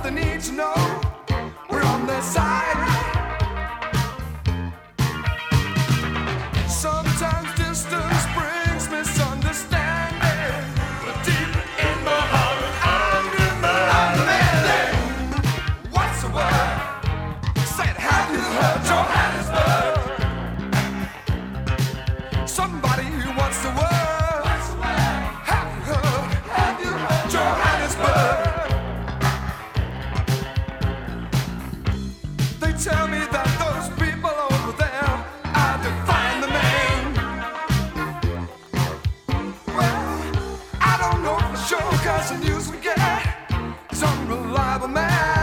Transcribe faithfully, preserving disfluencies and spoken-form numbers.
what they need to know. We're on their side. Sometimes distance brings misunderstanding, but deep in my heart, I'm in the understanding. What's the word? Say it, have you heard Johannesburg? Somebody who wants the word. Have you heard? Have you heard Johannesburg? They tell me that those people over there are defying the man. Well, I don't know for sure, cause the news we get is unreliable, man.